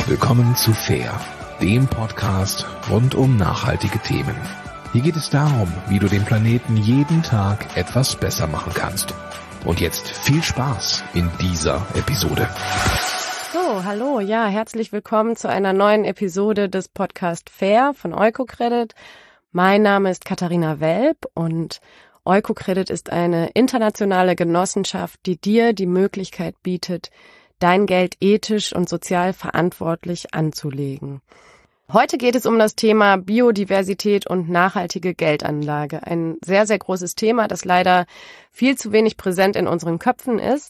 Willkommen zu Fair, dem Podcast rund um nachhaltige Themen. Hier geht es darum, wie du den Planeten jeden Tag etwas besser machen kannst. Und jetzt viel Spaß in dieser Episode. So, hallo, ja, herzlich willkommen zu einer neuen Episode des Podcast Fair von Oikocredit. Mein Name ist Katharina Welp und Oikocredit ist eine internationale Genossenschaft, die dir die Möglichkeit bietet, dein Geld ethisch und sozial verantwortlich anzulegen. Heute geht es um das Thema Biodiversität und nachhaltige Geldanlage. Ein sehr, sehr großes Thema, das leider viel zu wenig präsent in unseren Köpfen ist.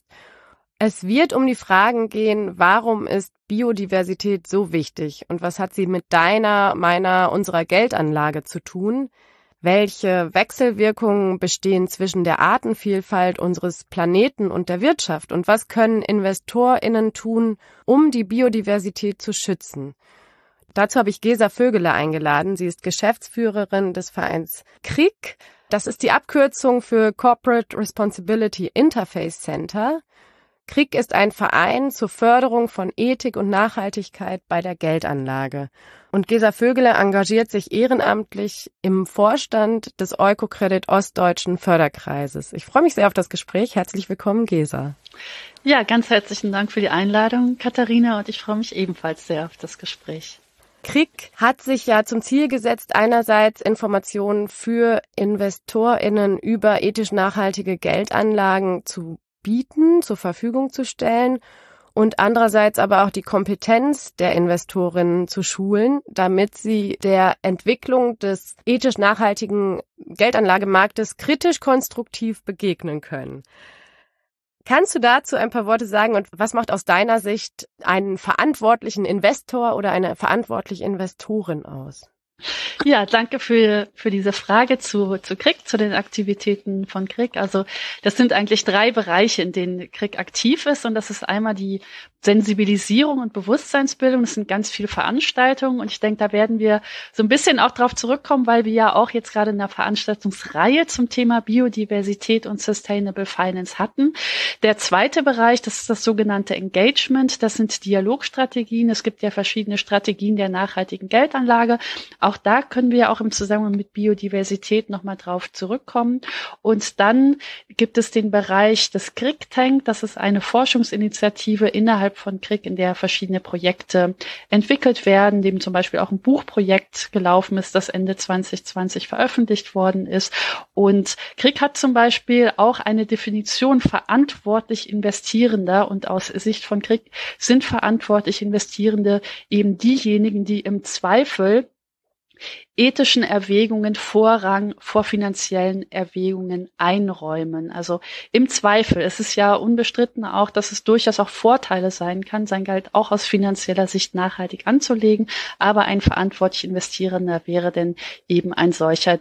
Es wird um die Fragen gehen, warum ist Biodiversität so wichtig und was hat sie mit deiner, meiner, unserer Geldanlage zu tun? Welche Wechselwirkungen bestehen zwischen der Artenvielfalt unseres Planeten und der Wirtschaft? Und was können InvestorInnen tun, um die Biodiversität zu schützen? Dazu habe ich Gesa Vögele eingeladen. Sie ist Geschäftsführerin des Vereins CRIC. Das ist die Abkürzung für Corporate Responsibility Interface Center. CRIC ist ein Verein zur Förderung von Ethik und Nachhaltigkeit bei der Geldanlage. Und Gesa Vögele engagiert sich ehrenamtlich im Vorstand des Oikocredit Ostdeutschen Förderkreises. Ich freue mich sehr auf das Gespräch. Herzlich willkommen, Gesa. Ja, ganz herzlichen Dank für die Einladung, Katharina, und ich freue mich ebenfalls sehr auf das Gespräch. CRIC hat sich ja zum Ziel gesetzt, einerseits Informationen für InvestorInnen über ethisch nachhaltige Geldanlagen zu bieten, zur Verfügung zu stellen und andererseits aber auch die Kompetenz der Investorinnen zu schulen, damit sie der Entwicklung des ethisch nachhaltigen Geldanlagemarktes kritisch konstruktiv begegnen können. Kannst du dazu ein paar Worte sagen und was macht aus deiner Sicht einen verantwortlichen Investor oder eine verantwortliche Investorin aus? Ja, danke für diese Frage zu CRIC, zu den Aktivitäten von CRIC. Also das sind eigentlich 3 Bereiche, in denen CRIC aktiv ist, und das ist einmal die Sensibilisierung und Bewusstseinsbildung. Das sind ganz viele Veranstaltungen und ich denke, da werden wir so ein bisschen auch drauf zurückkommen, weil wir ja auch jetzt gerade in einer Veranstaltungsreihe zum Thema Biodiversität und Sustainable Finance hatten. Der zweite Bereich, das ist das sogenannte Engagement. Das sind Dialogstrategien. Es gibt ja verschiedene Strategien der nachhaltigen Geldanlage. Auch da können wir auch im Zusammenhang mit Biodiversität nochmal drauf zurückkommen. Und dann gibt es den Bereich des CRIC Tank. Das ist eine Forschungsinitiative innerhalb von CRIC, in der verschiedene Projekte entwickelt werden, dem zum Beispiel auch ein Buchprojekt gelaufen ist, das Ende 2020 veröffentlicht worden ist. Und CRIC hat zum Beispiel auch eine Definition verantwortlich Investierender, und aus Sicht von CRIC sind verantwortlich Investierende eben diejenigen, die im Zweifel ethischen Erwägungen Vorrang vor finanziellen Erwägungen einräumen. Also im Zweifel, es ist ja unbestritten auch, dass es durchaus auch Vorteile sein kann, sein Geld auch aus finanzieller Sicht nachhaltig anzulegen, aber ein verantwortlich Investierender wäre denn eben ein solcher,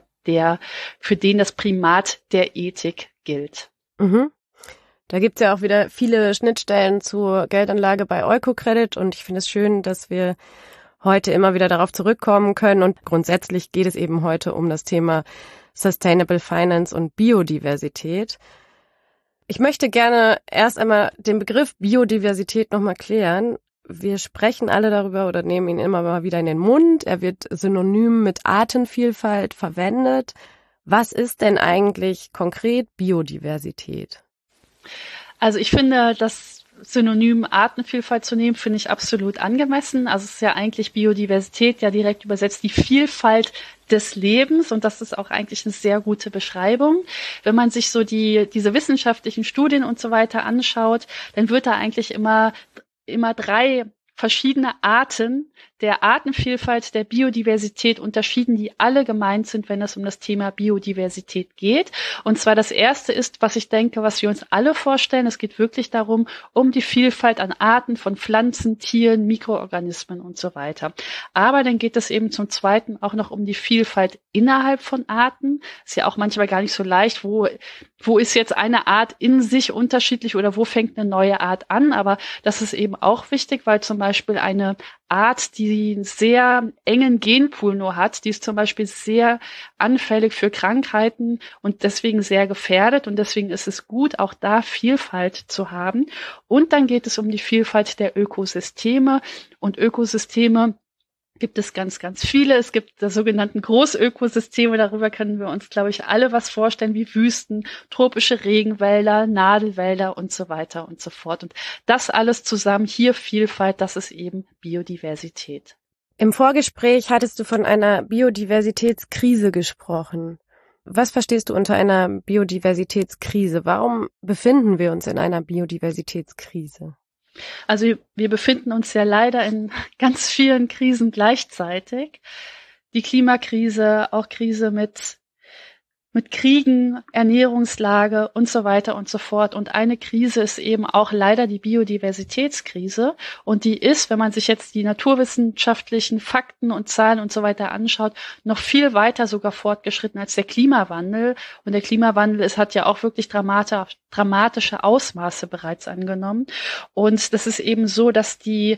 für den das Primat der Ethik gilt. Mhm. Da gibt's ja auch wieder viele Schnittstellen zur Geldanlage bei Oikocredit und ich finde es schön, dass wir heute immer wieder darauf zurückkommen können. Und grundsätzlich geht es eben heute um das Thema Sustainable Finance und Biodiversität. Ich möchte gerne erst einmal den Begriff Biodiversität nochmal klären. Wir sprechen alle darüber oder nehmen ihn immer mal wieder in den Mund. Er wird synonym mit Artenvielfalt verwendet. Was ist denn eigentlich konkret Biodiversität? Also ich finde, das Synonym Artenvielfalt zu nehmen, finde ich absolut angemessen. Also es ist ja eigentlich Biodiversität, ja direkt übersetzt die Vielfalt des Lebens, und das ist auch eigentlich eine sehr gute Beschreibung. Wenn man sich so diese wissenschaftlichen Studien und so weiter anschaut, dann wird da eigentlich immer 3 verschiedene Arten der Artenvielfalt, der Biodiversität unterschieden, die alle gemeint sind, wenn es um das Thema Biodiversität geht. Und zwar das erste ist, was ich denke, was wir uns alle vorstellen. Es geht wirklich darum, um die Vielfalt an Arten von Pflanzen, Tieren, Mikroorganismen und so weiter. Aber dann geht es eben zum Zweiten auch noch um die Vielfalt innerhalb von Arten. Ist ja auch manchmal gar nicht so leicht, wo ist jetzt eine Art in sich unterschiedlich oder wo fängt eine neue Art an. Aber das ist eben auch wichtig, weil zum Beispiel eine Art, die einen sehr engen Genpool nur hat. Die ist zum Beispiel sehr anfällig für Krankheiten und deswegen sehr gefährdet. Und deswegen ist es gut, auch da Vielfalt zu haben. Und dann geht es um die Vielfalt der Ökosysteme. Und Ökosysteme gibt es ganz, ganz viele. Es gibt die sogenannten Großökosysteme. Darüber können wir uns, glaube ich, alle was vorstellen, wie Wüsten, tropische Regenwälder, Nadelwälder und so weiter und so fort. Und das alles zusammen, hier Vielfalt, das ist eben Biodiversität. Im Vorgespräch hattest du von einer Biodiversitätskrise gesprochen. Was verstehst du unter einer Biodiversitätskrise? Warum befinden wir uns in einer Biodiversitätskrise? Also wir befinden uns ja leider in ganz vielen Krisen gleichzeitig. Die Klimakrise, auch Krise mit Kriegen, Ernährungslage und so weiter und so fort. Und eine Krise ist eben auch leider die Biodiversitätskrise. Und die ist, wenn man sich jetzt die naturwissenschaftlichen Fakten und Zahlen und so weiter anschaut, noch viel weiter sogar fortgeschritten als der Klimawandel. Und der Klimawandel hat ja auch wirklich dramatische Ausmaße bereits angenommen. Und das ist eben so, dass die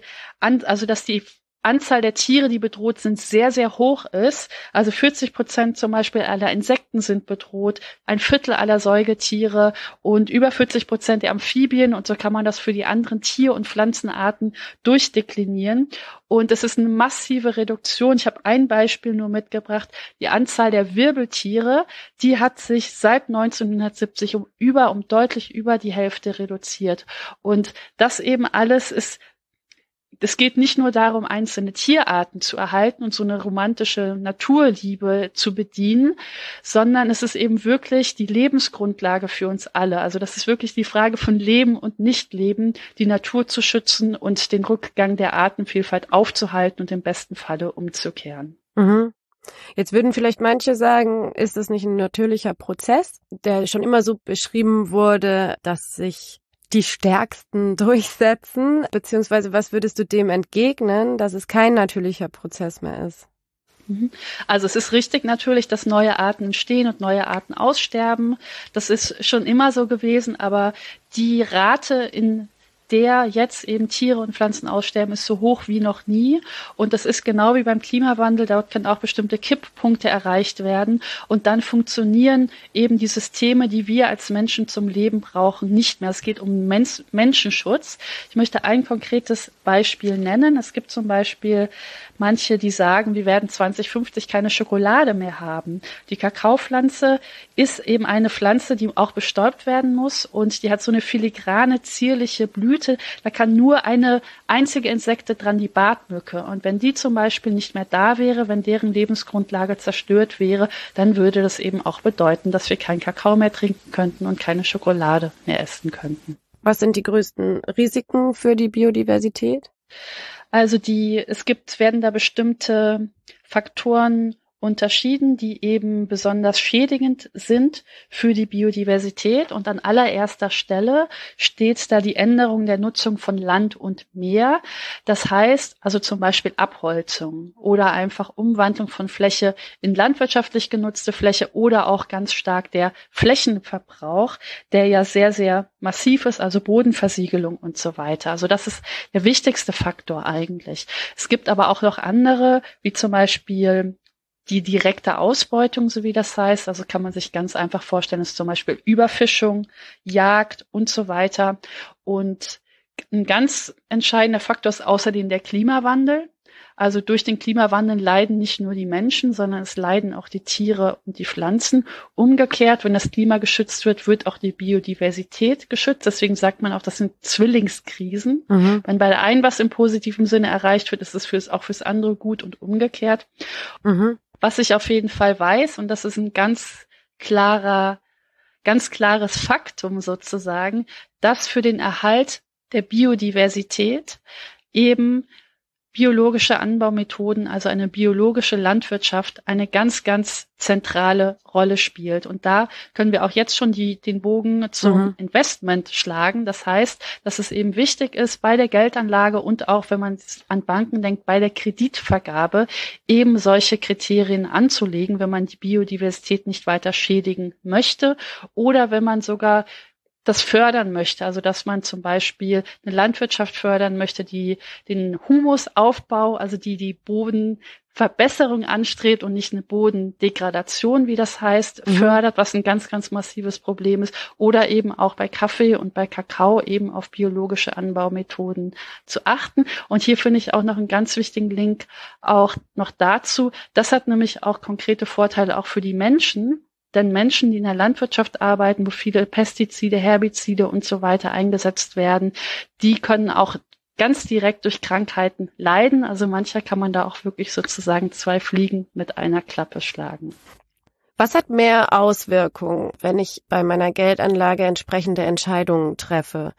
Anzahl der Tiere, die bedroht sind, sehr, sehr hoch ist. Also 40% zum Beispiel aller Insekten sind bedroht, 1/4 aller Säugetiere und über 40% der Amphibien. Und so kann man das für die anderen Tier- und Pflanzenarten durchdeklinieren. Und es ist eine massive Reduktion. Ich habe ein Beispiel nur mitgebracht. Die Anzahl der Wirbeltiere, die hat sich seit 1970 um deutlich über die Hälfte reduziert. Und das eben alles es geht nicht nur darum, einzelne Tierarten zu erhalten und so eine romantische Naturliebe zu bedienen, sondern es ist eben wirklich die Lebensgrundlage für uns alle. Also das ist wirklich die Frage von Leben und Nichtleben, die Natur zu schützen und den Rückgang der Artenvielfalt aufzuhalten und im besten Falle umzukehren. Mhm. Jetzt würden vielleicht manche sagen, ist das nicht ein natürlicher Prozess, der schon immer so beschrieben wurde, dass sich die Stärksten durchsetzen, beziehungsweise was würdest du dem entgegnen, dass es kein natürlicher Prozess mehr ist? Also es ist richtig natürlich, dass neue Arten entstehen und neue Arten aussterben. Das ist schon immer so gewesen, aber die Rate, in der jetzt eben Tiere und Pflanzen aussterben, ist so hoch wie noch nie. Und das ist genau wie beim Klimawandel. Dort können auch bestimmte Kipppunkte erreicht werden. Und dann funktionieren eben die Systeme, die wir als Menschen zum Leben brauchen, nicht mehr. Es geht um Menschenschutz. Ich möchte ein konkretes Beispiel nennen. Es gibt zum Beispiel manche, die sagen, wir werden 2050 keine Schokolade mehr haben. Die Kakaopflanze ist eben eine Pflanze, die auch bestäubt werden muss. Und die hat so eine filigrane, zierliche Blüte. Da kann nur eine einzige Insekte dran, die Bartmücke. Und wenn die zum Beispiel nicht mehr da wäre, wenn deren Lebensgrundlage zerstört wäre, dann würde das eben auch bedeuten, dass wir keinen Kakao mehr trinken könnten und keine Schokolade mehr essen könnten. Was sind die größten Risiken für die Biodiversität? Also werden da bestimmte Faktoren unterschieden, die eben besonders schädigend sind für die Biodiversität. Und an allererster Stelle steht da die Änderung der Nutzung von Land und Meer. Das heißt also zum Beispiel Abholzung oder einfach Umwandlung von Fläche in landwirtschaftlich genutzte Fläche oder auch ganz stark der Flächenverbrauch, der ja sehr, sehr massiv ist, also Bodenversiegelung und so weiter. Also das ist der wichtigste Faktor eigentlich. Es gibt aber auch noch andere, wie zum Beispiel die direkte Ausbeutung, so wie das heißt, also kann man sich ganz einfach vorstellen, ist zum Beispiel Überfischung, Jagd und so weiter. Und ein ganz entscheidender Faktor ist außerdem der Klimawandel. Also durch den Klimawandel leiden nicht nur die Menschen, sondern es leiden auch die Tiere und die Pflanzen. Umgekehrt, wenn das Klima geschützt wird, wird auch die Biodiversität geschützt. Deswegen sagt man auch, das sind Zwillingskrisen. Mhm. Wenn bei der einen was im positiven Sinne erreicht wird, ist es auch fürs andere gut und umgekehrt. Mhm. Was ich auf jeden Fall weiß, und das ist ein ganz klares Faktum sozusagen, dass für den Erhalt der Biodiversität eben biologische Anbaumethoden, also eine biologische Landwirtschaft, eine ganz, ganz zentrale Rolle spielt. Und da können wir auch jetzt schon den Bogen zum Investment schlagen. Das heißt, dass es eben wichtig ist, bei der Geldanlage und auch, wenn man an Banken denkt, bei der Kreditvergabe eben solche Kriterien anzulegen, wenn man die Biodiversität nicht weiter schädigen möchte oder wenn man sogar das fördern möchte, also dass man zum Beispiel eine Landwirtschaft fördern möchte, die den Humusaufbau, also die Bodenverbesserung anstrebt und nicht eine Bodendegradation, wie das heißt, fördert, was ein ganz, ganz massives Problem ist, oder eben auch bei Kaffee und bei Kakao eben auf biologische Anbaumethoden zu achten. Und hier finde ich auch noch einen ganz wichtigen Link auch noch dazu. Das hat nämlich auch konkrete Vorteile auch für die Menschen. Denn Menschen, die in der Landwirtschaft arbeiten, wo viele Pestizide, Herbizide und so weiter eingesetzt werden, die können auch ganz direkt durch Krankheiten leiden. Also mancher kann man da auch wirklich sozusagen 2 Fliegen mit einer Klappe schlagen. Was hat mehr Auswirkungen, wenn ich bei meiner Geldanlage entsprechende Entscheidungen treffe?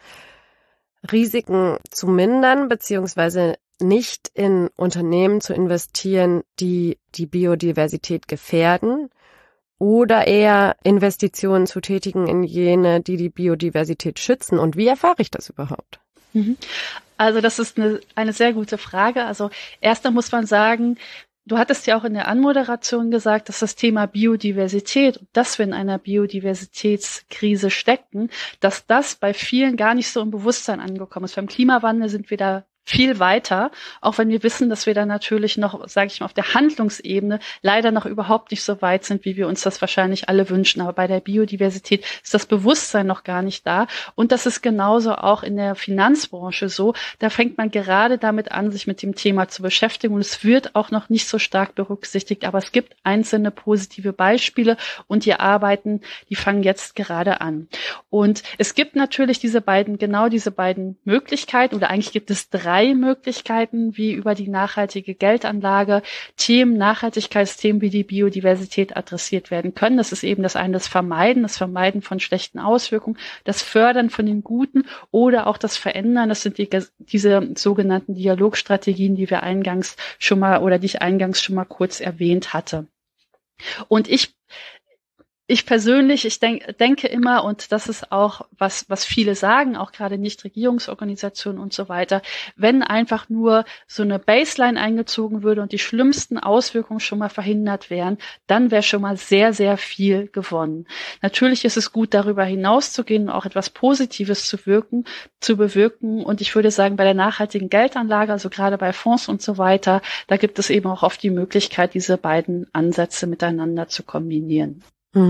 Risiken zu mindern, beziehungsweise nicht in Unternehmen zu investieren, die die Biodiversität gefährden? Oder eher Investitionen zu tätigen in jene, die die Biodiversität schützen? Und wie erfahre ich das überhaupt? Also das ist eine sehr gute Frage. Also erst muss man sagen, du hattest ja auch in der Anmoderation gesagt, dass das Thema Biodiversität, dass wir in einer Biodiversitätskrise stecken, dass das bei vielen gar nicht so im Bewusstsein angekommen ist. Beim Klimawandel sind wir da viel weiter, auch wenn wir wissen, dass wir da natürlich noch, sage ich mal, auf der Handlungsebene leider noch überhaupt nicht so weit sind, wie wir uns das wahrscheinlich alle wünschen. Aber bei der Biodiversität ist das Bewusstsein noch gar nicht da. Und das ist genauso auch in der Finanzbranche so. Da fängt man gerade damit an, sich mit dem Thema zu beschäftigen. Und es wird auch noch nicht so stark berücksichtigt. Aber es gibt einzelne positive Beispiele und die Arbeiten, die fangen jetzt gerade an. Und es gibt natürlich diese beiden Möglichkeiten, oder eigentlich gibt es 3 Möglichkeiten, wie über die nachhaltige Geldanlage Nachhaltigkeitsthemen wie die Biodiversität adressiert werden können. Das ist eben das eine, das Vermeiden von schlechten Auswirkungen, das Fördern von den Guten oder auch das Verändern. Das sind diese sogenannten Dialogstrategien, die ich eingangs schon mal kurz erwähnt hatte. Und ich persönlich, denke immer, und das ist auch, was viele sagen, auch gerade Nichtregierungsorganisationen und so weiter, wenn einfach nur so eine Baseline eingezogen würde und die schlimmsten Auswirkungen schon mal verhindert wären, dann wäre schon mal sehr, sehr viel gewonnen. Natürlich ist es gut, darüber hinauszugehen und auch etwas Positives zu bewirken. Und ich würde sagen, bei der nachhaltigen Geldanlage, also gerade bei Fonds und so weiter, da gibt es eben auch oft die Möglichkeit, diese beiden Ansätze miteinander zu kombinieren.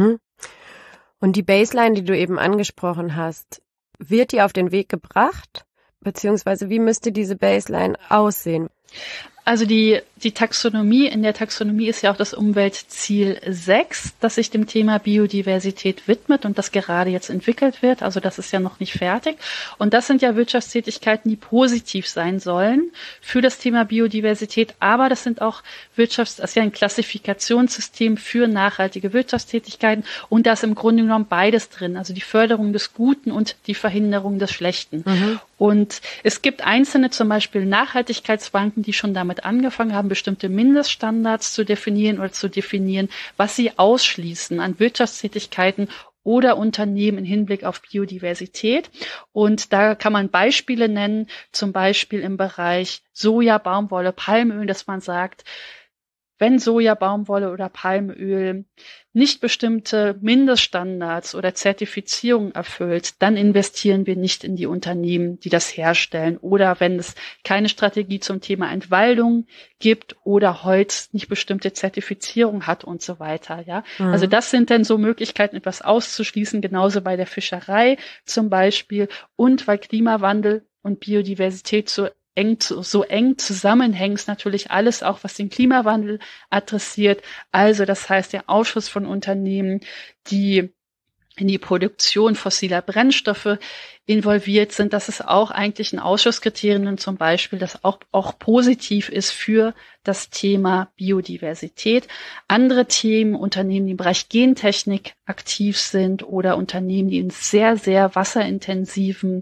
Und die Baseline, die du eben angesprochen hast, wird die auf den Weg gebracht? Beziehungsweise wie müsste diese Baseline aussehen? Also die Taxonomie, in der Taxonomie ist ja auch das Umweltziel 6, das sich dem Thema Biodiversität widmet und das gerade jetzt entwickelt wird. Also das ist ja noch nicht fertig. Und das sind ja Wirtschaftstätigkeiten, die positiv sein sollen für das Thema Biodiversität. Aber das sind auch das ist ja ein Klassifikationssystem für nachhaltige Wirtschaftstätigkeiten. Und da ist im Grunde genommen beides drin. Also die Förderung des Guten und die Verhinderung des Schlechten. Und es gibt einzelne, zum Beispiel Nachhaltigkeitsbanken, die schon damit angefangen haben, bestimmte Mindeststandards zu definieren, was sie ausschließen an Wirtschaftstätigkeiten oder Unternehmen im Hinblick auf Biodiversität. Und da kann man Beispiele nennen, zum Beispiel im Bereich Soja, Baumwolle, Palmöl, dass man sagt, wenn Soja, Baumwolle oder Palmöl nicht bestimmte Mindeststandards oder Zertifizierungen erfüllt, dann investieren wir nicht in die Unternehmen, die das herstellen. Oder wenn es keine Strategie zum Thema Entwaldung gibt oder Holz nicht bestimmte Zertifizierung hat und so weiter. Ja, Also das sind dann so Möglichkeiten, etwas auszuschließen, genauso bei der Fischerei zum Beispiel. Und weil Klimawandel und Biodiversität so eng zusammenhängen, ist natürlich alles auch, was den Klimawandel adressiert. Also das heißt, der Ausschluss von Unternehmen, die in die Produktion fossiler Brennstoffe involviert sind, das ist auch eigentlich ein Ausschusskriterium zum Beispiel, das auch positiv ist für das Thema Biodiversität. Andere Themen, Unternehmen, die im Bereich Gentechnik aktiv sind oder Unternehmen, die in sehr, sehr wasserintensive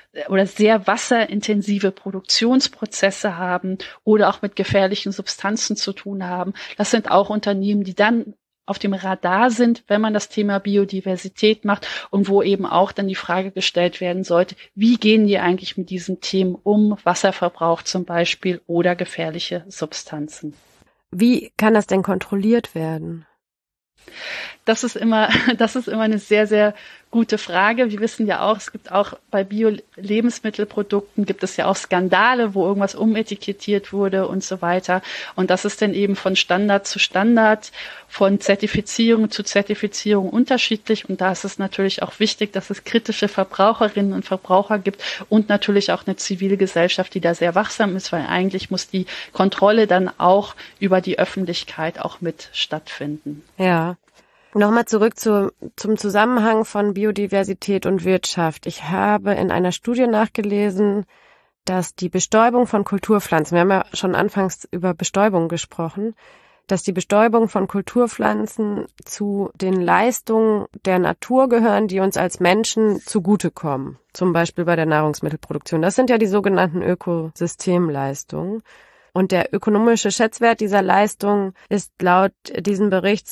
Produktionsprozesse haben oder auch mit gefährlichen Substanzen zu tun haben. Das sind auch Unternehmen, die dann auf dem Radar sind, wenn man das Thema Biodiversität macht und wo eben auch dann die Frage gestellt werden sollte, wie gehen die eigentlich mit diesen Themen um, Wasserverbrauch zum Beispiel oder gefährliche Substanzen. Wie kann das denn kontrolliert werden? Das ist immer eine sehr, sehr gute Frage. Wir wissen ja auch, es gibt auch bei Bio-Lebensmittelprodukten gibt es ja auch Skandale, wo irgendwas umetikettiert wurde und so weiter. Und das ist dann eben von Standard zu Standard, von Zertifizierung zu Zertifizierung unterschiedlich. Und da ist es natürlich auch wichtig, dass es kritische Verbraucherinnen und Verbraucher gibt und natürlich auch eine Zivilgesellschaft, die da sehr wachsam ist, weil eigentlich muss die Kontrolle dann auch über die Öffentlichkeit auch mit stattfinden. Ja. Nochmal zurück zum Zusammenhang von Biodiversität und Wirtschaft. Ich habe in einer Studie nachgelesen, dass die Bestäubung von Kulturpflanzen, wir haben ja schon anfangs über Bestäubung gesprochen, dass die Bestäubung von Kulturpflanzen zu den Leistungen der Natur gehören, die uns als Menschen zugutekommen. Zum Beispiel bei der Nahrungsmittelproduktion. Das sind ja die sogenannten Ökosystemleistungen. Und der ökonomische Schätzwert dieser Leistung ist laut diesem Bericht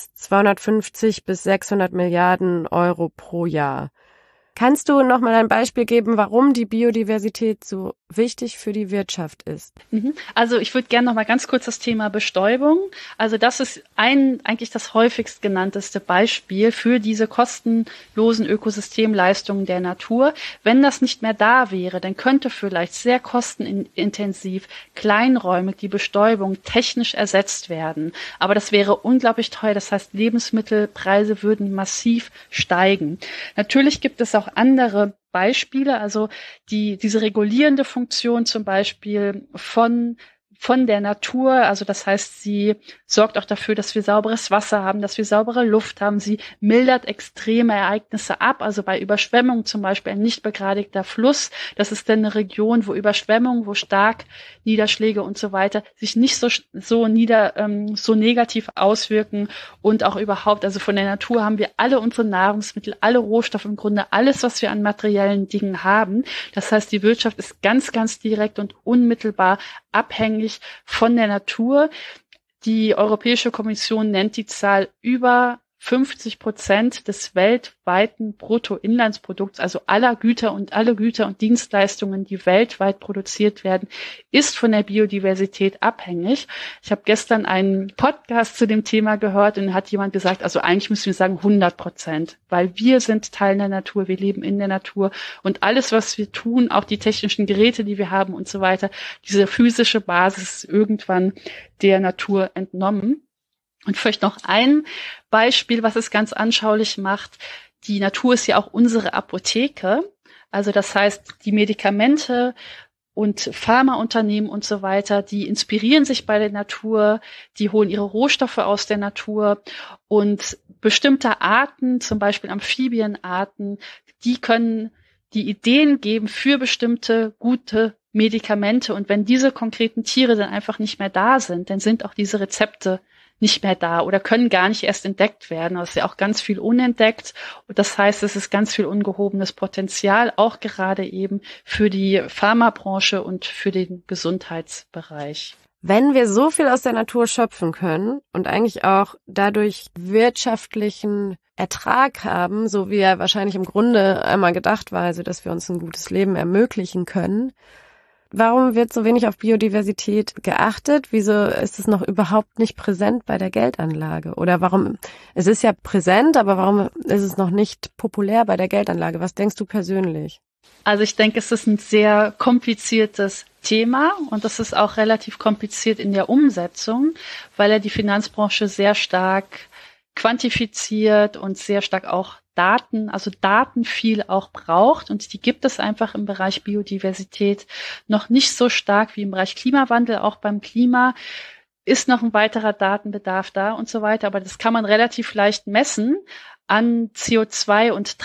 250 bis 600 Milliarden Euro pro Jahr. Kannst du noch mal ein Beispiel geben, warum die Biodiversität so wichtig für die Wirtschaft ist? Also ich würde gerne noch mal ganz kurz das Thema Bestäubung. Also das ist eigentlich das häufigst genannteste Beispiel für diese kostenlosen Ökosystemleistungen der Natur. Wenn das nicht mehr da wäre, dann könnte vielleicht sehr kostenintensiv kleinräumig die Bestäubung technisch ersetzt werden. Aber das wäre unglaublich teuer. Das heißt, Lebensmittelpreise würden massiv steigen. Natürlich gibt es auch andere Beispiele, also diese regulierende Funktion zum Beispiel von der Natur, also das heißt, sie sorgt auch dafür, dass wir sauberes Wasser haben, dass wir saubere Luft haben. Sie mildert extreme Ereignisse ab, also bei Überschwemmungen zum Beispiel ein nicht begradigter Fluss. Das ist dann eine Region, wo Überschwemmungen, wo Starkniederschläge und so weiter sich nicht so negativ auswirken und auch überhaupt, also von der Natur haben wir alle unsere Nahrungsmittel, alle Rohstoffe, im Grunde alles, was wir an materiellen Dingen haben. Das heißt, die Wirtschaft ist ganz, ganz direkt und unmittelbar abhängig von der Natur. Die Europäische Kommission nennt die Zahl über 50% des weltweiten Bruttoinlandsprodukts, also alle Güter und Dienstleistungen, die weltweit produziert werden, ist von der Biodiversität abhängig. Ich habe gestern einen Podcast zu dem Thema gehört und hat jemand gesagt, also eigentlich müssen wir sagen 100%, weil wir sind Teil der Natur, wir leben in der Natur und alles, was wir tun, auch die technischen Geräte, die wir haben und so weiter, diese physische Basis ist irgendwann der Natur entnommen. Und vielleicht noch ein Beispiel, was es ganz anschaulich macht. Die Natur ist ja auch unsere Apotheke. Also das heißt, die Medikamente und Pharmaunternehmen und so weiter, die inspirieren sich bei der Natur, die holen ihre Rohstoffe aus der Natur und bestimmte Arten, zum Beispiel Amphibienarten, die können die Ideen geben für bestimmte gute Medikamente. Und wenn diese konkreten Tiere dann einfach nicht mehr da sind, dann sind auch diese Rezepte nicht mehr da oder können gar nicht erst entdeckt werden. Es ist ja auch ganz viel unentdeckt. Und das heißt, es ist ganz viel ungehobenes Potenzial, auch gerade eben für die Pharmabranche und für den Gesundheitsbereich. Wenn wir so viel aus der Natur schöpfen können und eigentlich auch dadurch wirtschaftlichen Ertrag haben, so wie er wahrscheinlich im Grunde einmal gedacht war, also dass wir uns ein gutes Leben ermöglichen können, warum wird so wenig auf Biodiversität geachtet? Wieso ist es noch überhaupt nicht präsent bei der Geldanlage? Oder warum, es ist ja präsent, aber warum ist es noch nicht populär bei der Geldanlage? Was denkst du persönlich? Also ich denke, es ist ein sehr kompliziertes Thema und das ist auch relativ kompliziert in der Umsetzung, weil ja die Finanzbranche sehr stark quantifiziert und sehr stark auch Daten viel auch braucht und die gibt es einfach im Bereich Biodiversität noch nicht so stark wie im Bereich Klimawandel. Auch beim Klima ist noch ein weiterer Datenbedarf da und so weiter, aber das kann man relativ leicht messen an CO2 und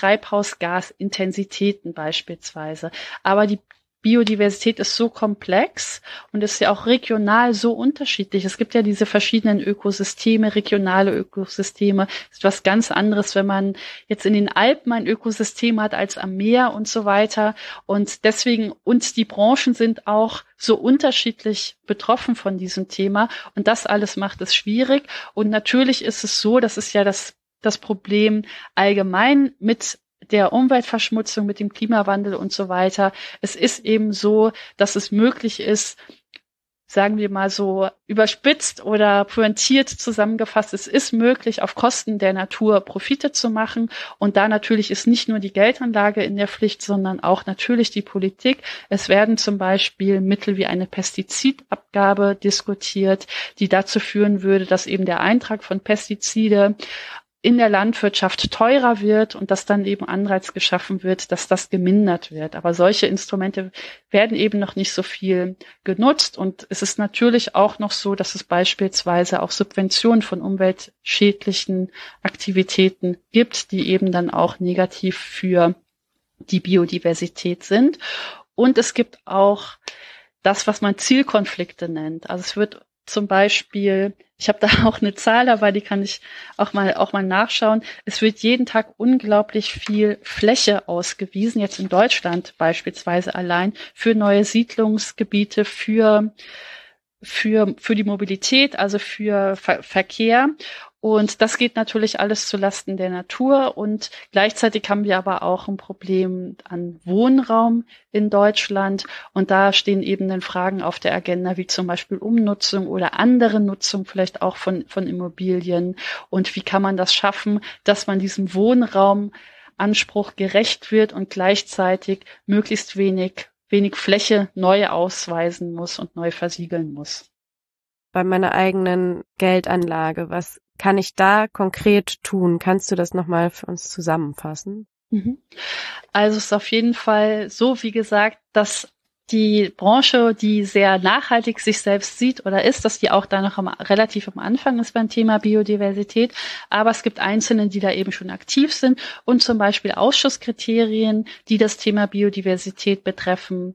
Treibhausgasintensitäten beispielsweise. Aber die Biodiversität ist so komplex und ist ja auch regional so unterschiedlich. Es gibt ja diese verschiedenen Ökosysteme, regionale Ökosysteme. Das ist was ganz anderes, wenn man jetzt in den Alpen ein Ökosystem hat als am Meer und so weiter. Und deswegen, und die Branchen sind auch so unterschiedlich betroffen von diesem Thema. Und das alles macht es schwierig. Und natürlich ist es so, das ist ja das Problem allgemein mit der Umweltverschmutzung, mit dem Klimawandel und so weiter. Es ist eben so, dass es möglich ist, sagen wir mal so überspitzt oder pointiert zusammengefasst, es ist möglich, auf Kosten der Natur Profite zu machen. Und da natürlich ist nicht nur die Geldanlage in der Pflicht, sondern auch natürlich die Politik. Es werden zum Beispiel Mittel wie eine Pestizidabgabe diskutiert, die dazu führen würde, dass eben der Eintrag von Pestizide in der Landwirtschaft teurer wird und dass dann eben Anreiz geschaffen wird, dass das gemindert wird. Aber solche Instrumente werden eben noch nicht so viel genutzt. Und es ist natürlich auch noch so, dass es beispielsweise auch Subventionen von umweltschädlichen Aktivitäten gibt, die eben dann auch negativ für die Biodiversität sind. Und es gibt auch das, was man Zielkonflikte nennt. Also es wird zum Beispiel, ich habe da auch eine Zahl dabei, die kann ich auch mal nachschauen. Es wird jeden Tag unglaublich viel Fläche ausgewiesen, jetzt in Deutschland beispielsweise allein, für neue Siedlungsgebiete, für die Mobilität, also für Verkehr. Und das geht natürlich alles zulasten der Natur. Und gleichzeitig haben wir aber auch ein Problem an Wohnraum in Deutschland. Und da stehen eben dann Fragen auf der Agenda, wie zum Beispiel Umnutzung oder andere Nutzung vielleicht auch von Immobilien. Und wie kann man das schaffen, dass man diesem Wohnraumanspruch gerecht wird und gleichzeitig möglichst wenig Fläche neu ausweisen muss und neu versiegeln muss. Bei meiner eigenen Geldanlage, was kann ich da konkret tun? Kannst du das nochmal für uns zusammenfassen? Also es ist auf jeden Fall so, wie gesagt, dass die Branche, die sehr nachhaltig sich selbst sieht oder ist, dass die auch da noch relativ am Anfang ist beim Thema Biodiversität. Aber es gibt Einzelne, die da eben schon aktiv sind und zum Beispiel Ausschusskriterien, die das Thema Biodiversität betreffen,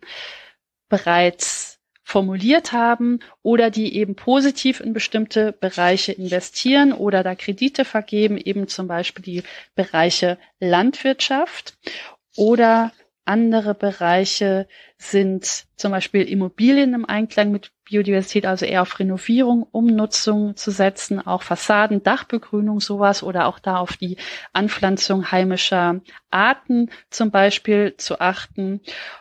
bereits formuliert haben oder die eben positiv in bestimmte Bereiche investieren oder da Kredite vergeben, eben zum Beispiel die Bereiche Landwirtschaft oder andere Bereiche sind zum Beispiel Immobilien im Einklang mit Biodiversität, also eher auf Renovierung, Umnutzung zu setzen, auch Fassaden, Dachbegrünung, sowas oder auch da auf die Anpflanzung heimischer Arten zum Beispiel zu achten.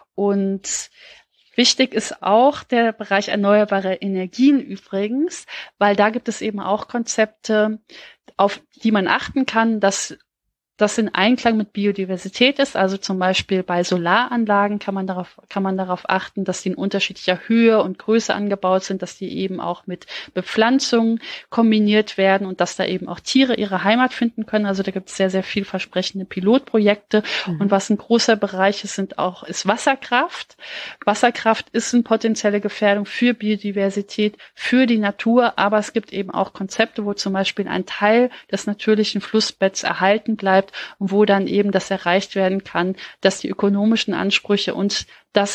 Und wichtig ist auch der Bereich erneuerbare Energien übrigens, weil da gibt es eben auch Konzepte, auf die man achten kann, dass das in Einklang mit Biodiversität ist. Also zum Beispiel bei Solaranlagen kann man darauf achten, dass die in unterschiedlicher Höhe und Größe angebaut sind, dass die eben auch mit Bepflanzung kombiniert werden und dass da eben auch Tiere ihre Heimat finden können. Also da gibt es sehr, sehr vielversprechende Pilotprojekte. Und was ein großer Bereich ist, ist Wasserkraft. Wasserkraft ist eine potenzielle Gefährdung für Biodiversität, für die Natur, aber es gibt eben auch Konzepte, wo zum Beispiel ein Teil des natürlichen Flussbetts erhalten bleibt und wo dann eben das erreicht werden kann, dass die ökonomischen Ansprüche und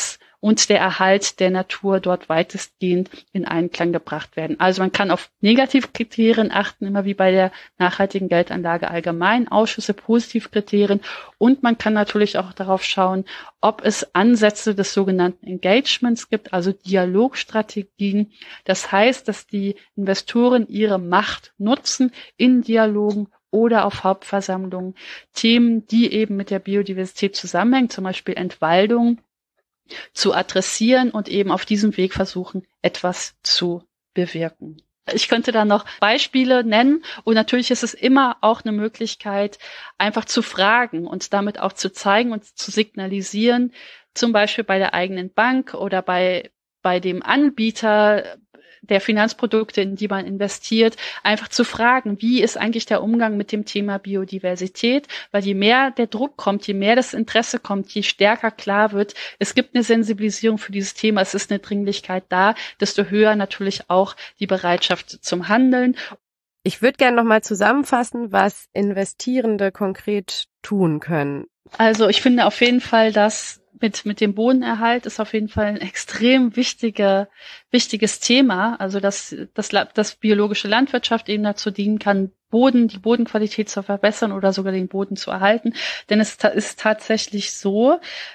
der Erhalt der Natur dort weitestgehend in Einklang gebracht werden. Also man kann auf Negativkriterien achten, immer wie bei der nachhaltigen Geldanlage allgemein, Ausschüsse, Positivkriterien, und man kann natürlich auch darauf schauen, ob es Ansätze des sogenannten Engagements gibt, also Dialogstrategien. Das heißt, dass die Investoren ihre Macht nutzen in Dialogen oder auf Hauptversammlungen, Themen, die eben mit der Biodiversität zusammenhängen, zum Beispiel Entwaldung, zu adressieren und eben auf diesem Weg versuchen, etwas zu bewirken. Ich könnte da noch Beispiele nennen und natürlich ist es immer auch eine Möglichkeit, einfach zu fragen und damit auch zu zeigen und zu signalisieren, zum Beispiel bei der eigenen Bank oder bei dem Anbieter der Finanzprodukte, in die man investiert, einfach zu fragen, wie ist eigentlich der Umgang mit dem Thema Biodiversität? Weil je mehr der Druck kommt, je mehr das Interesse kommt, je stärker klar wird, es gibt eine Sensibilisierung für dieses Thema, es ist eine Dringlichkeit da, desto höher natürlich auch die Bereitschaft zum Handeln. Ich würde gerne nochmal zusammenfassen, was Investierende konkret tun können. Also ich finde auf jeden Fall, dass mit dem Bodenerhalt ist auf jeden Fall ein extrem wichtiges Thema. Also dass biologische Landwirtschaft eben dazu dienen kann, die Bodenqualität zu verbessern oder sogar den Boden zu erhalten. Denn es ist tatsächlich so,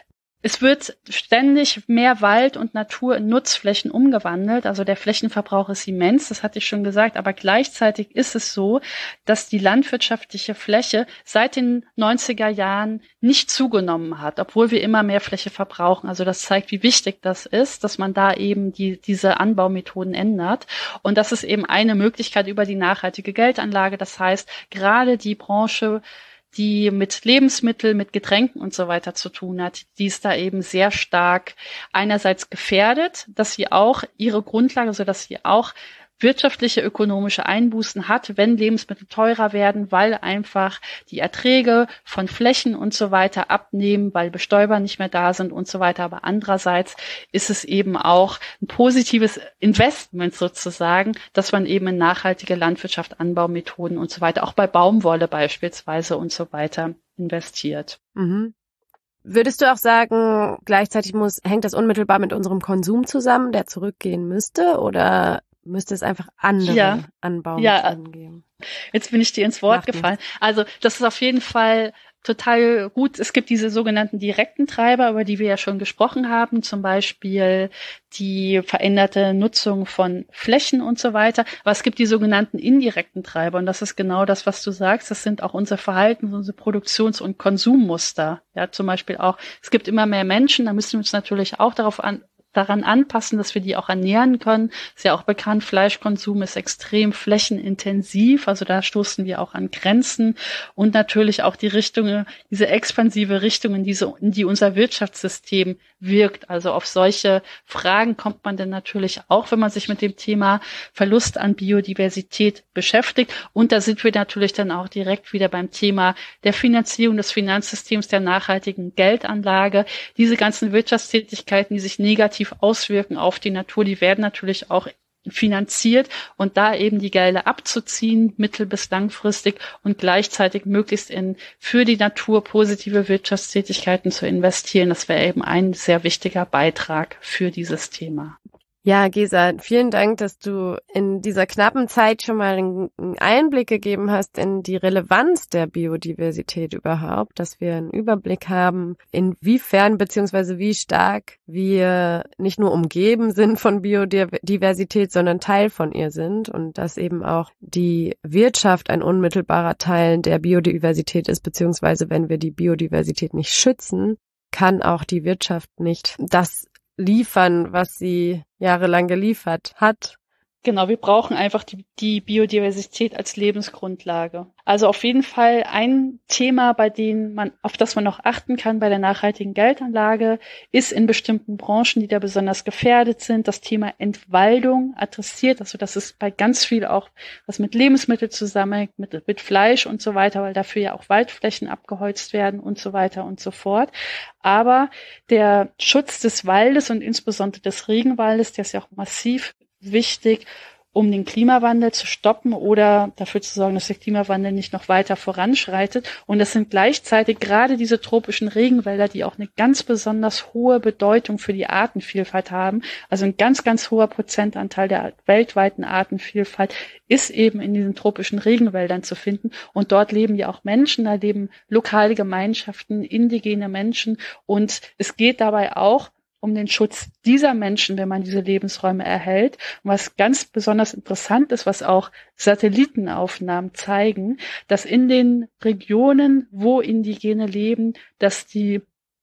Es wird ständig mehr Wald und Natur in Nutzflächen umgewandelt. Also der Flächenverbrauch ist immens, das hatte ich schon gesagt. Aber gleichzeitig ist es so, dass die landwirtschaftliche Fläche seit den 90er Jahren nicht zugenommen hat, obwohl wir immer mehr Fläche verbrauchen. Also das zeigt, wie wichtig das ist, dass man da eben diese Anbaumethoden ändert. Und das ist eben eine Möglichkeit über die nachhaltige Geldanlage. Das heißt, gerade die Branche, die mit Lebensmitteln, mit Getränken und so weiter zu tun hat, die ist da eben sehr stark einerseits gefährdet, dass sie auch ihre Grundlage, also dass sie auch wirtschaftliche, ökonomische Einbußen hat, wenn Lebensmittel teurer werden, weil einfach die Erträge von Flächen und so weiter abnehmen, weil Bestäuber nicht mehr da sind und so weiter. Aber andererseits ist es eben auch ein positives Investment sozusagen, dass man eben in nachhaltige Landwirtschaft, Anbaumethoden und so weiter, auch bei Baumwolle beispielsweise und so weiter investiert. Mhm. Würdest du auch sagen, gleichzeitig hängt das unmittelbar mit unserem Konsum zusammen, der zurückgehen müsste, oder müsste es einfach andere Anbaumethoden geben? Jetzt bin ich dir ins Wort gefallen. Also das ist auf jeden Fall total gut. Es gibt diese sogenannten direkten Treiber, über die wir ja schon gesprochen haben, zum Beispiel die veränderte Nutzung von Flächen und so weiter. Aber es gibt die sogenannten indirekten Treiber, und das ist genau das, was du sagst. Das sind auch unser Verhalten, unsere Produktions- und Konsummuster. Ja, zum Beispiel auch, es gibt immer mehr Menschen, da müssen wir uns natürlich auch daran anpassen, dass wir die auch ernähren können. Ist ja auch bekannt, Fleischkonsum ist extrem flächenintensiv, also da stoßen wir auch an Grenzen, und natürlich auch die Richtung, diese expansive Richtung, in die unser Wirtschaftssystem wirkt. Also auf solche Fragen kommt man dann natürlich auch, wenn man sich mit dem Thema Verlust an Biodiversität beschäftigt. Und da sind wir natürlich dann auch direkt wieder beim Thema der Finanzierung des Finanzsystems, der nachhaltigen Geldanlage. Diese ganzen Wirtschaftstätigkeiten, die sich negativ auswirken auf die Natur, die werden natürlich auch finanziert, und da eben die Gelder abzuziehen, mittel- bis langfristig, und gleichzeitig möglichst für die Natur positive Wirtschaftstätigkeiten zu investieren, das wäre eben ein sehr wichtiger Beitrag für dieses Thema. Ja, Gesa, vielen Dank, dass du in dieser knappen Zeit schon mal einen Einblick gegeben hast in die Relevanz der Biodiversität überhaupt, dass wir einen Überblick haben, inwiefern bzw. wie stark wir nicht nur umgeben sind von Biodiversität, sondern Teil von ihr sind, und dass eben auch die Wirtschaft ein unmittelbarer Teil der Biodiversität ist, beziehungsweise wenn wir die Biodiversität nicht schützen, kann auch die Wirtschaft nicht das liefern, was sie jahrelang geliefert hat. Genau, wir brauchen einfach die Biodiversität als Lebensgrundlage. Also auf jeden Fall ein Thema, auf das man noch achten kann bei der nachhaltigen Geldanlage, ist in bestimmten Branchen, die da besonders gefährdet sind, das Thema Entwaldung adressiert. Also das ist bei ganz viel auch, was mit Lebensmitteln zusammenhängt, mit Fleisch und so weiter, weil dafür ja auch Waldflächen abgeholzt werden und so weiter und so fort. Aber der Schutz des Waldes und insbesondere des Regenwaldes, der ist ja auch massiv wichtig, um den Klimawandel zu stoppen oder dafür zu sorgen, dass der Klimawandel nicht noch weiter voranschreitet. Und das sind gleichzeitig gerade diese tropischen Regenwälder, die auch eine ganz besonders hohe Bedeutung für die Artenvielfalt haben. Also ein ganz, ganz hoher Prozentanteil der weltweiten Artenvielfalt ist eben in diesen tropischen Regenwäldern zu finden. Und dort leben ja auch Menschen, da leben lokale Gemeinschaften, indigene Menschen. Und es geht dabei auch um den Schutz dieser Menschen, wenn man diese Lebensräume erhält. Und was ganz besonders interessant ist, was auch Satellitenaufnahmen zeigen, dass in den Regionen, wo Indigene leben, dass die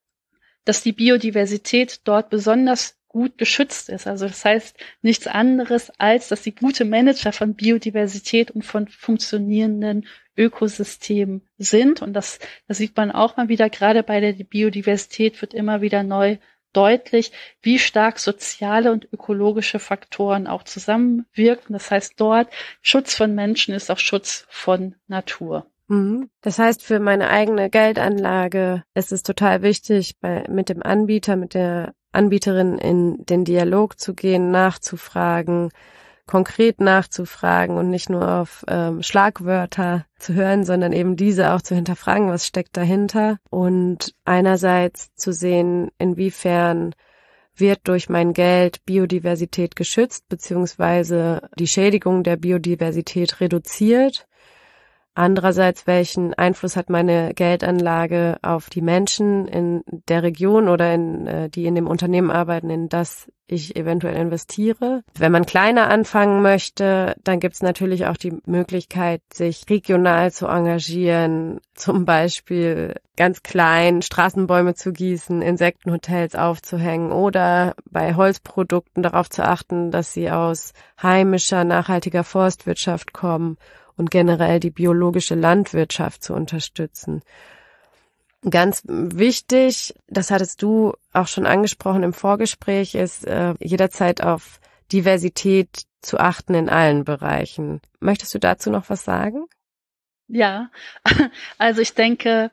Biodiversität dort besonders gut geschützt ist. Also das heißt nichts anderes, als dass sie gute Manager von Biodiversität und von funktionierenden Ökosystemen sind. Und das sieht man auch mal wieder, gerade bei der Biodiversität wird immer wieder neu deutlich, wie stark soziale und ökologische Faktoren auch zusammenwirken. Das heißt, dort Schutz von Menschen ist auch Schutz von Natur. Das heißt, für meine eigene Geldanlage ist es total wichtig, mit dem Anbieter, mit der Anbieterin in den Dialog zu gehen, nachzufragen, konkret nachzufragen und nicht nur auf Schlagwörter zu hören, sondern eben diese auch zu hinterfragen, was steckt dahinter, und einerseits zu sehen, inwiefern wird durch mein Geld Biodiversität geschützt, beziehungsweise die Schädigung der Biodiversität reduziert. Andererseits, welchen Einfluss hat meine Geldanlage auf die Menschen in der Region oder die in dem Unternehmen arbeiten, in das ich eventuell investiere? Wenn man kleiner anfangen möchte, dann gibt es natürlich auch die Möglichkeit, sich regional zu engagieren, zum Beispiel ganz klein Straßenbäume zu gießen, Insektenhotels aufzuhängen oder bei Holzprodukten darauf zu achten, dass sie aus heimischer, nachhaltiger Forstwirtschaft kommen und generell die biologische Landwirtschaft zu unterstützen. Ganz wichtig, das hattest du auch schon angesprochen im Vorgespräch, ist jederzeit auf Diversität zu achten in allen Bereichen. Möchtest du dazu noch was sagen? Ja, also ich denke,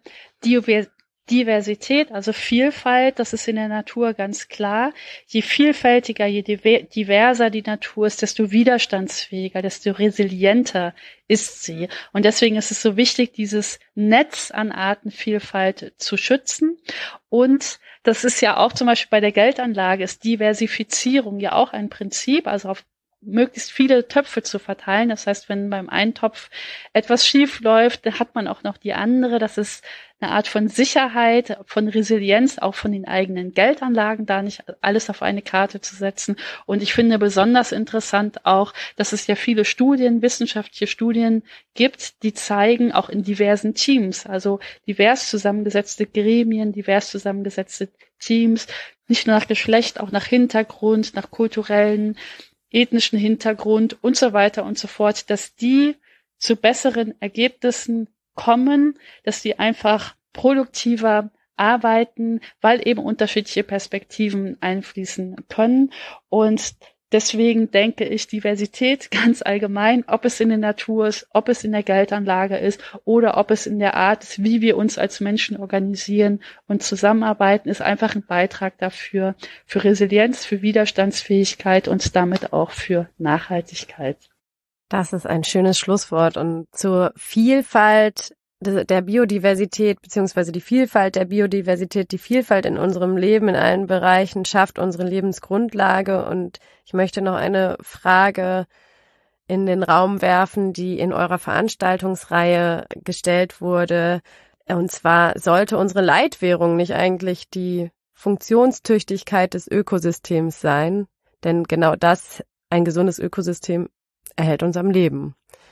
Diversität, also Vielfalt, das ist in der Natur ganz klar. Je vielfältiger, je diverser die Natur ist, desto widerstandsfähiger, desto resilienter ist sie. Und deswegen ist es so wichtig, dieses Netz an Artenvielfalt zu schützen. Und das ist ja auch zum Beispiel bei der Geldanlage, ist Diversifizierung ja auch ein Prinzip, also auf möglichst viele Töpfe zu verteilen. Das heißt, wenn beim einen Topf etwas schief läuft, dann hat man auch noch die andere. Das ist eine Art von Sicherheit, von Resilienz, auch von den eigenen Geldanlagen, da nicht alles auf eine Karte zu setzen. Und ich finde besonders interessant auch, dass es ja viele Studien, wissenschaftliche Studien gibt, die zeigen, auch in diversen Teams, also divers zusammengesetzte Gremien, divers zusammengesetzte Teams, nicht nur nach Geschlecht, auch nach Hintergrund, nach kulturellen, ethnischen Hintergrund und so weiter und so fort, dass die zu besseren Ergebnissen kommen, dass die einfach produktiver arbeiten, weil eben unterschiedliche Perspektiven einfließen können. Und deswegen denke ich, Diversität ganz allgemein, ob es in der Natur ist, ob es in der Geldanlage ist oder ob es in der Art ist, wie wir uns als Menschen organisieren und zusammenarbeiten, ist einfach ein Beitrag dafür, für Resilienz, für Widerstandsfähigkeit und damit auch für Nachhaltigkeit. Das ist ein schönes Schlusswort. Und zur Vielfalt der Biodiversität beziehungsweise die Vielfalt der Biodiversität, die Vielfalt in unserem Leben in allen Bereichen schafft unsere Lebensgrundlage. Und ich möchte noch eine Frage in den Raum werfen, die in eurer Veranstaltungsreihe gestellt wurde. Und zwar, sollte unsere Leitwährung nicht eigentlich die Funktionstüchtigkeit des Ökosystems sein? Denn genau das, ein gesundes Ökosystem, erhält uns am Leben.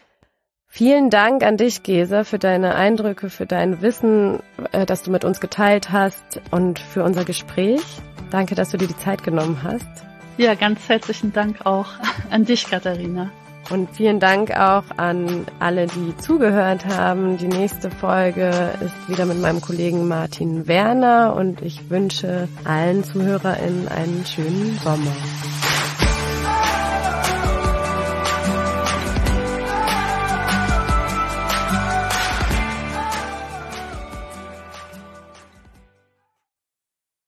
Vielen Dank an dich, Gesa, für deine Eindrücke, für dein Wissen, das du mit uns geteilt hast und für unser Gespräch. Danke, dass du dir die Zeit genommen hast. Ja, ganz herzlichen Dank auch an dich, Katharina. Und vielen Dank auch an alle, die zugehört haben. Die nächste Folge ist wieder mit meinem Kollegen Martin Werner und ich wünsche allen ZuhörerInnen einen schönen Sommer.